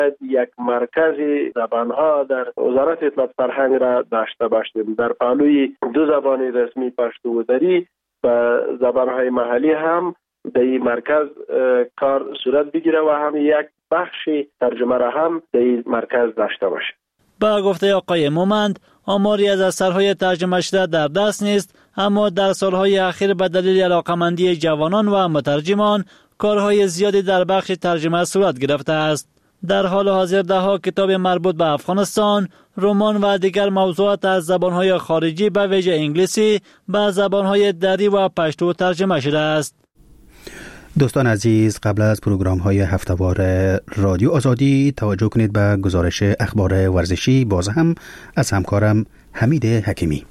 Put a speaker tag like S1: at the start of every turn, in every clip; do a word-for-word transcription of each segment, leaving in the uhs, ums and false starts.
S1: یک مرکز زبانها در وزارت اطلاعات فرهنگ را داشته باشیم. در پهلوی دو زبان رسمی پشتو و دری و زبانهای محلی هم در این مرکز کار صورت بگیره و هم یک بخش ترجمه را هم در این مرکز داشته باشه.
S2: با گفته آقای مومند، آماری از اثرهای ترجمه شده در دست نیست، اما در سالهای اخیر به دلیل علاقمندی جوانان و مترجمان کارهای زیادی در بخش ترجمه صورت گرفته است. در حال حاضر ده ها کتاب مربوط به افغانستان، رمان و دیگر موضوعات از زبانهای خارجی به ویژه انگلیسی به زبانهای دری و پشتو ترجمه شده است.
S3: دوستان عزیز، قبل از پروگرام های هفته‌وار رادیو آزادی توجه کنید به گزارش اخبار ورزشی باز هم از همکارم حمید حکیمی.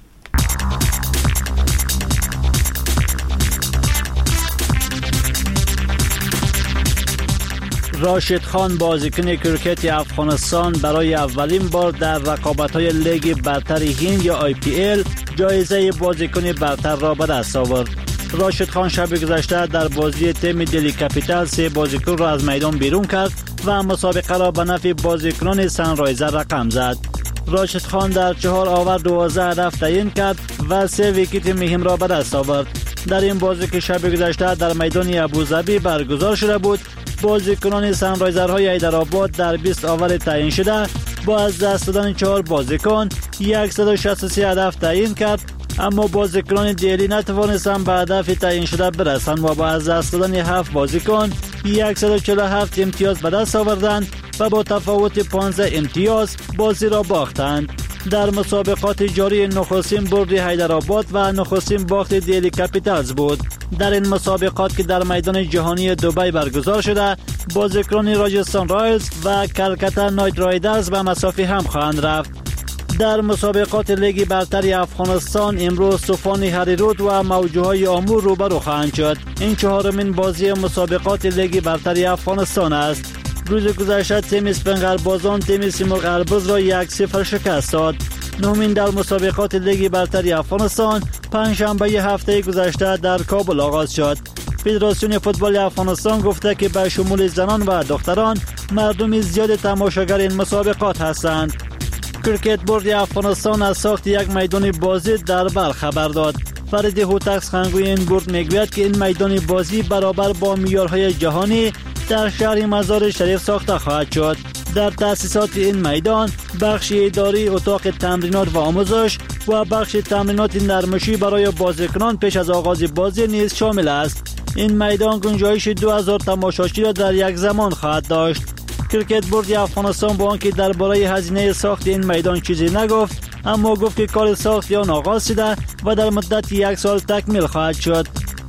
S2: راشد خان بازیکن کرکت افغانستان برای اولین بار در رقابت‌های لیگ برتر هند یا آی پی ال جایزه بازیکن برتر را به دست آورد. راشد خان شب گذشته در بازی تیم دلی کپیتال سه بازیکن را از میدان بیرون کرد و مسابقه را به نفع بازیکنان سنرایزر رقم زد. راشد خان در چهار آور دوازده هدف تعیین کرد و سه ویکت مهم را به دست آورد. در این بازی که شب گذشته در میدان ابوظبی برگزار شده بود، بازیکنان سنرایزرهای حیدرآباد در بیست آور تعیین شده با از دست دادن چهار بازیکن صد و شصت و سه هدف تعیین کرد، اما بازیکنان دلی نتوانستند به هدف تعیین شده برسند و با از دست دادن هفت بازیکن صد و چهل و هفت امتیاز به دست آوردند و با تفاوت پانزده امتیاز بازی را باختند. در مسابقات جاری نخستین برد حیدرآباد و نخستین باخت دلی کپیتالز بود. در این مسابقات که در میدان جهانی دبی برگزار شده، بازیکنان راجستان رایلز و کلکتا نایت رایدرز به مسافی هم خواهند رفت. در مسابقات لیگ برتر افغانستان امروز طوفان هریرود و موجهای آمور روبرو خواهند شد. این چهارمین بازی مسابقات لیگ برتر افغانستان است. روز گذشته تیم اسپنگربازان تیم سیمرغ البرز را یک صفر شکست داد. نهمین در مسابقات لیگ برتر افغانستان پنجشنبه هفته گذشته در کابل آغاز شد. فدراسیون فوتبال افغانستان گفته که به شمول زنان و دختران مردم زیاد تماشاگر این مسابقات هستند. کرکت بورد افغانستان از ساخت یک میدان بازی در بلخ خبر داد. فرید هوتک سخنگوی این بورد میگوید که این میدان بازی برابر با معیارهای جهانی در شهر مزار شریف ساخته خواهد شد. در تأسیسات این میدان بخش اداری، اتاق تمرینات و آموزش و بخش تمرینات نرمشی برای بازیکنان پیش از آغاز بازی نیز شامل است. این میدان گنجایش دو هزار تماشاچی را در یک زمان خواهد داشت. کرکت بورد افغانستان با آنکه درباره هزینه ساخت این میدان چیزی نگفت، اما گفت که کار ساخت آن آغاز شده و در مدت یک سال تکمیل خواهد شد.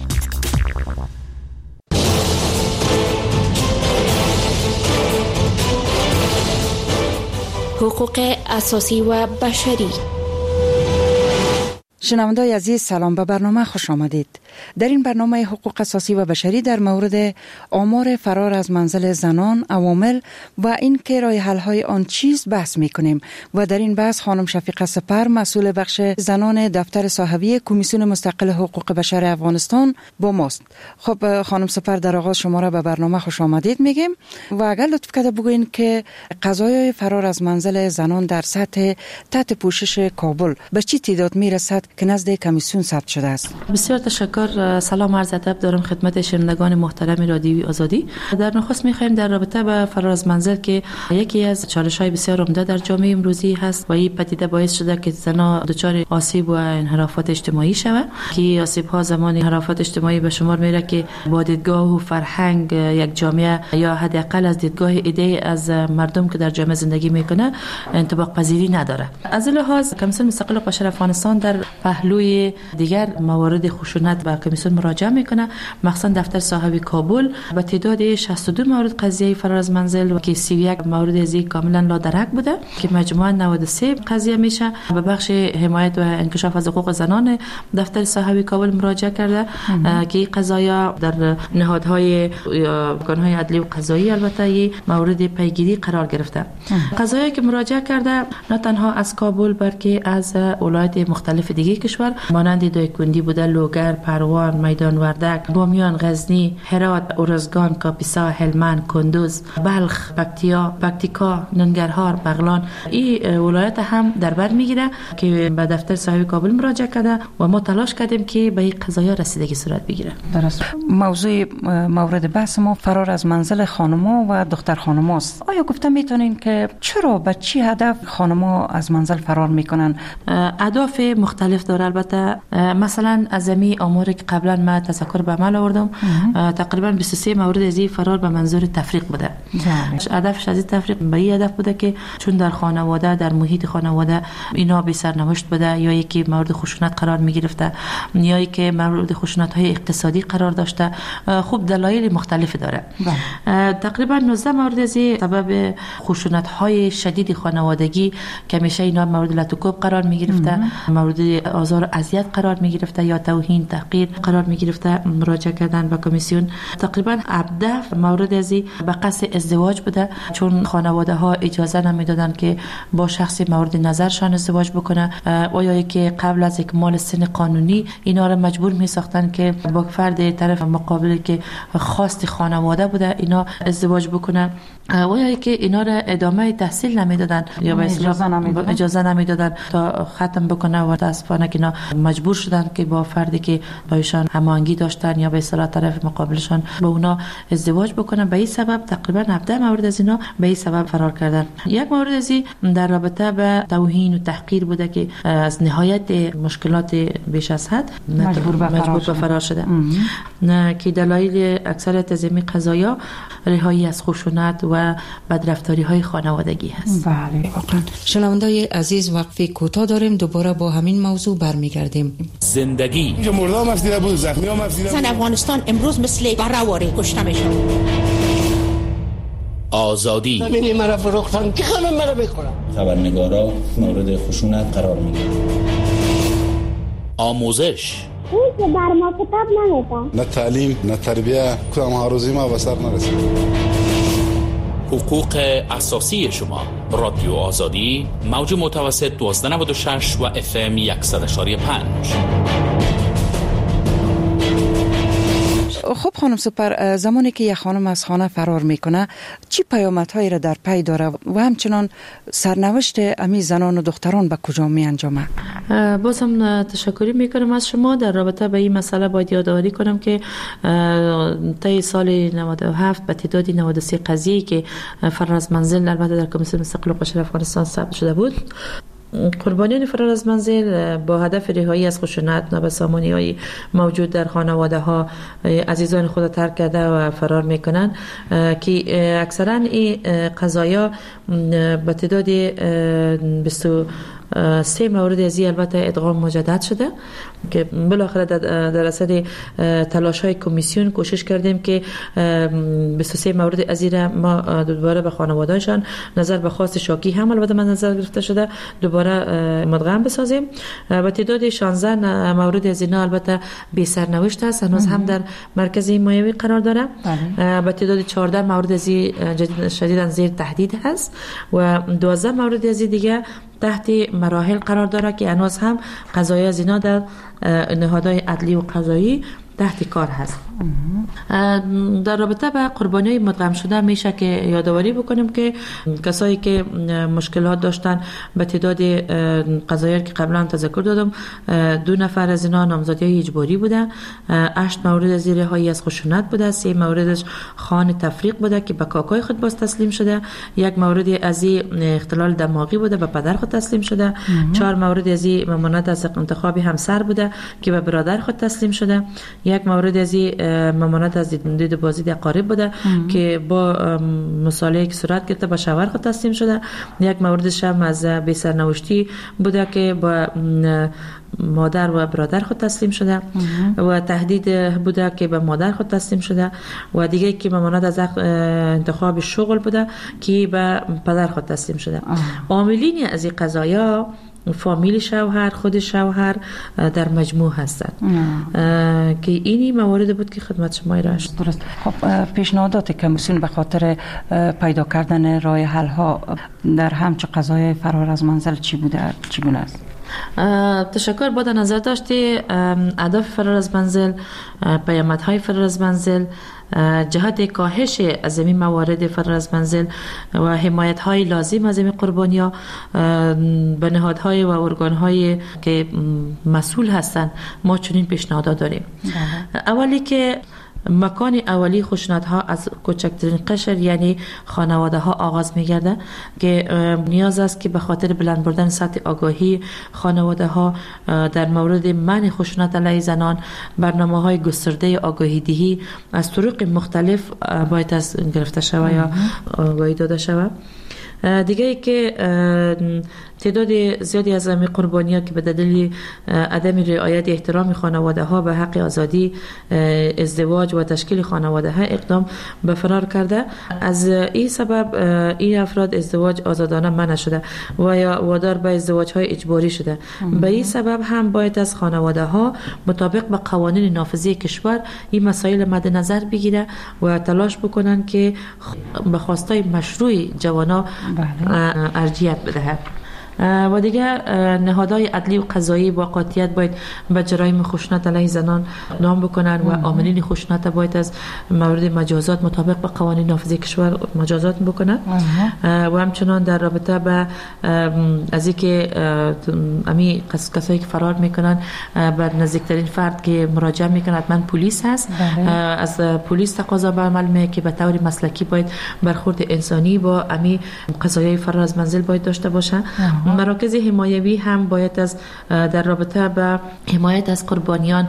S4: حقوق اساسی و بشری.
S5: شنوندگان عزیز، سلام، به برنامه خوش آمدید. در این برنامه حقوق اساسی و بشری در مورد آمار فرار از منزل زنان، عوامل و این که راه حل های آن چیز بحث میکنیم و در این بحث خانم شفیقه سپر، مسئول بخش زنان دفتر صاحبی کمیسیون مستقل حقوق بشر افغانستان با ماست. خب خانم سپر، در آغاز شما را به برنامه خوش آمدید میگیم و اگر لطف کرده بگوین که قضایای فرار از منزل زنان در سطح تحت پوشش کابل به چی تعداد میرسد که نزد کمیسیون ثبت شده است؟
S6: بسیار تشکر. سلام عرض ادب دارم خدمت شنوندگان محترم رادیوی آزادی. در نخست می‌خوایم در رابطه با فرار از منزل که یکی از چالش‌های بسیار عمده در جامعه امروزی هست و این پدیده باعث شده که زنان دچار آسیب و انحرافات اجتماعی شوند که آسیب‌ها زمان انحرافات اجتماعی به شمار میره که با دیدگاه و فرهنگ یک جامعه یا حداقل از دیدگاه ایده از مردم که در جامعه زندگی میکنه انطباق پذیری نداره. از این لحاظ کمیسیون مستقل حقوق بشر افغانستان در پهلوی دیگر موارد خشونت به کمیسیون مراجعه میکنه، مخصوصا دفتر صاحب کابل به تعداد شصت و دو مورد قضیه فرار از منزل و که سی و یک مورد از این کاملا لادرک بوده که مجموعاً نود و سه قضیه میشه به بخش حمایت و انکشاف از حقوق زنان دفتر صاحب کابل مراجعه کرده که این قضایا در نهادهای ارگان‌های عدلی و قضایی البته مورد پیگیری قرار گرفته. قضایی که مراجعه کرده نه تنها از کابل بلکه از ولایت مختلف دیگه سالگی کشور مانند دایکندی بوده، لوگر، پروان، میدان وردک، بامیان، غزنی، هرات، ارزگان، کاپیسا، هلمند، کندوز، بلخ، پکتیا، پکتیکا، ننگرهار، بغلان. این ولایت هم در بر میگیره که به دفتر صاحب کابل مراجعه کرده و ما تلاش کردیم که به این قضایا رسیدگی صورت بگیره.
S5: درست. موضوع مورد بحث ما فرار از منزل خانما و دختر خانماست. آیا گفته میتونین که چرا به چی هدف خانما از منزل فرار میکنن؟
S6: اهداف مختلف داره. البته مثلا از می آماری که قبلا ما تذکر به عمل آوردم تقریبا بیست و سه مورد از فرار به منظور تفریق بوده. هدفش از تفریق به این هدف بوده که چون در خانواده، در محیط خانواده اینا بی سرنوشت بوده، یا یکی مورد خشونت قرار می گرفته، یا یکی مورد خشونت های اقتصادی قرار داشته. خوب دلایل مختلف داره. تقریبا نوزده مورد از سبب خشونت های شدید خانوادگی که میشه اینا مورد لطوکوب قرار می گرفته، مورد آزار و اذیت قرار می گرفته یا توهین، تحقیر قرار می گرفته. مراجعه کردن به کمیسیون. تقریبا هفده مورد از به قصد ازدواج بوده، چون خانواده ها اجازه نمیدادن که با شخصی مورد نظرشان ازدواج بکنه، و یا که قبل از اکمال سن قانونی اینا را مجبور می ساختن که با فرد طرف مقابل که خواست خانواده بوده اینا ازدواج بکنه، و یا که اینا را ادامه تحصیل نمیدادن یا به اصطلاح اجازه نمیدادن تا ختم بکنه، و متاسفانه که اینا مجبور شدن که با فردی که با ایشان هماهنگی داشتن یا به اصطلاح طرف مقابلشان با اونا ازدواج بکنن. به این سبب تقریبا هفده مورد از اینا به این سبب فرار کردن. یک مورد از در رابطه به توهین و تحقیر بوده که از نهایت مشکلات بیش از حد
S5: مجبور به فرار,
S6: مجبور فرار شده. نه که دلایل اکثریت از این قضایا رهایی از خشونت و بدرفتاری های خانوادگی هست.
S5: بله واقعا. شنوندای عزیز وقفه کوتاه داریم، دوباره با همین موضوع برمیگردیم.
S7: زندگی
S8: اینجا مردم افدیده بود، زخمی هم افدیده بود.
S9: زن افغانستان امروز مثل بررواره کشته میشه.
S7: آزادی
S10: ببینی مرا فروختن که خانم مرا بخورم.
S11: خبرنگارا مورد خشونت قرار میگیرن.
S7: آموزش
S12: اون که بر ما کتاب نمیدن،
S8: نه تعلیم نه تربیه، کدام ها روزی ما بسر نرسید.
S7: حقوق اساسی شما. رادیو آزادی موج متوسط دوازده نود و شش و اف ام صد و یک و پنج.
S5: خب خانم سپر، زمانی که یک خانم از خانه فرار میکنه چی پیامدهایی را در پی داره و همچنان سرنوشت امی زنان و دختران به کجا می انجامه؟
S6: بازم تشکری میکنم از شما. در رابطه به این مسئله باید یادآوری کنم که طی سال نود و هفت به تعداد نود و سه قضیه که فرار از منزل البته در کمیسیون مستقل بشر افغانستان ثبت شده بود، قربانیان فرار از منزل با هدف رهایی از خشونت، نابسامانی موجود در خانواده ها عزیزان خود ترک کرده و فرار میکنن که اکثرا این قضایا به تعداد بیست و سه مورد از البته ادغام مجدد شده که بالاخره در اثر تلاش های کمیسیون کوشش کردیم که بیست و سه مورد از این ما دوباره به خانوادهشان نظر به خواست شاکی هم البته من نظر گرفته شده دوباره مدغم بسازیم. و تعداد شانزده مورد از اینا البته بی سرنوشت است، هنوز هم در مرکز حمایوی قرار داره. به تعداد چهارده مورد از شدیداً زیر تهدید هست و دوازده مورد از دیگه تحت مراحل قرار داره که هنوز هم قضایی از اینا در نهادهای عدلی و قضایی تحت کار هست. در رابطه با قربانیای مدغم شده میشه که یادآوری بکنیم که کسایی که مشکلات داشتن به تعداد قضایی که قبلا تذکر دادم، دو نفر از اینا نامزدی اجباری بوده، هشت مورد از رهایی از خشونت بوده، سه موردش خان تفریق بوده که به کاکای خود باز تسلیم شده، یک مورد از اختلال دماغی بوده به پدر خود تسلیم شده، چهار مورد از ممانعت از انتخاب همسر بوده که به برادر خود تسلیم شده، یک مورد از ممانعت از دید بازی اقارب بوده که با مصالحه که صورت گرفته به شوهر خود تسلیم شده، یک موردش هم از بی سرنوشتی بوده که با مادر و برادر خود تسلیم شده و تهدید بوده که به مادر خود تسلیم شده و دیگه که ممانعت از انتخاب شغل بوده که به پدر خود تسلیم شده. عاملین از این قضایا فامیل شوهر، خود شوهر در مجموع هستند که اینی موارد بود که خدمت شما ارائه شد.
S5: درست. خب پیشنهادات کمیسیون به خاطر پیدا کردن راه حل ها در همچه قضای فرار از منزل چی بوده، چگونه است؟
S6: تشکر. با در نظر داشتی اهداف فرار از منزل، پیامدهای فرار از منزل، جهت کاهش از این موارد فرار از منزل و حمایت های لازم از این قربانی‌ها به نهادهای و ارگان‌های که مسئول هستند ما چنین پیشنهاد داریم. اولی که مکان اولی خشونت‌ها از کوچکترین قشر یعنی خانواده ها آغاز می‌گرده که نیاز است که به خاطر بلند بردن سطح آگاهی خانواده ها در مورد منع خشونت علیه زنان برنامه‌های گسترده آگاهی دهی از طرق مختلف باید از گرفته شود یا آگاهی داده شود. دیگه ای که تعداد زیادی از همه قربانی‌ها که به دلیل عدم رعایت احترام خانواده ها به حق آزادی ازدواج و تشکیل خانواده ها اقدام به فرار کرده، از این سبب این افراد ازدواج آزادانه منع شده و یا وادار به ازدواج های اجباری شده. به این سبب هم باید از خانواده ها مطابق به قوانین نافذه کشور این مسائل مد نظر بگیره و تلاش بکنن که به خواستای مشروع جوانا ارجحیت بدهد. و دیگر نهادهای عدلی و قضایی با قاطعیت باید به جرایم خشونت علیه زنان اقدام بکنن و عاملین خشونت باید از مورد مجازات مطابق با قوانین نافذه کشور مجازات بکنن و همچنان در رابطه با از اینکه امی کسایی که فرار میکنن بر نزدیکترین فرد که مراجعه میکنن حتما پلیس هست. از پلیس تقاضا به عمل میه که به طور مسلکی باید برخورد انسانی با امی قضایای فرار از منزل باید داشته باشه. مراکز حمایوی هم باید از در رابطه با حمایت از قربانیان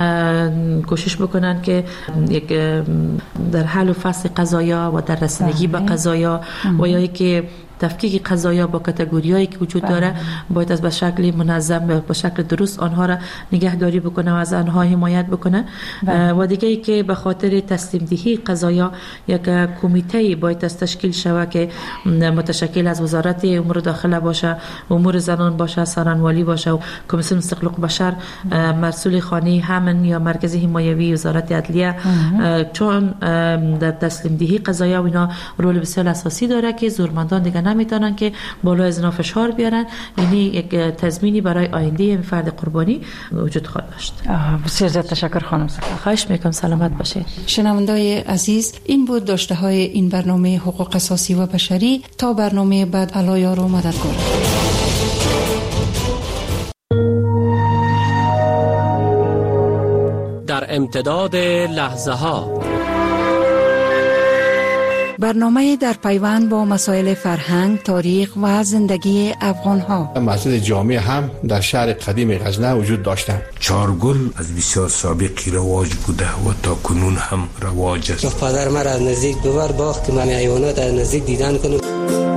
S6: کوشش بکنن که یک در حل و فصل قضایا و در رسیدگی به قضایا و یا که تفکیک قضایا با کاتگوریایی که وجود داره باید از به شکل منظم به شکل درست آنها را نگهداری بکنه و از آنها حمایت بکنه. و دیگه ای که به خاطر تسلیم دهی قضایا یک کمیته باید از تشکیل شود که متشکل از وزارت امور داخله باشه، امور زنان باشه، سرانوالی باشه و کمیسیون استقلال بشر، مسئول خانه همن یا مرکز حمایوی وزارت عدلیه، چون در تسلیم دهی قضایا و اینا رول بسیار اساسی داره که زورمندان دیگه نمیتونن که بالای از اینا فشار بیارن. یعنی یک تضمینی برای آینده این فرد قربانی وجود خواهد داشت.
S5: بسیار زیاد تشکر خانم.
S6: خواهش میکنم. سلامت باشید.
S5: شنوندای عزیز، این بود داشته های این برنامه حقوق اساسی و بشری. تا برنامه بعد الله یار و مددگار.
S13: در امتداد لحظه ها
S5: برنامه در پیوند با مسائل فرهنگ، تاریخ و زندگی افغان ها.
S8: مسجد جامع هم در شهر قدیم غزنه وجود داشتند.
S14: چارگل از بسیار سابقی رواج بوده و تا کنون هم رواج است.
S15: پدر مرا از نزدیک دوبار باخت که من حیوانات از نزدیک دیدن کنم.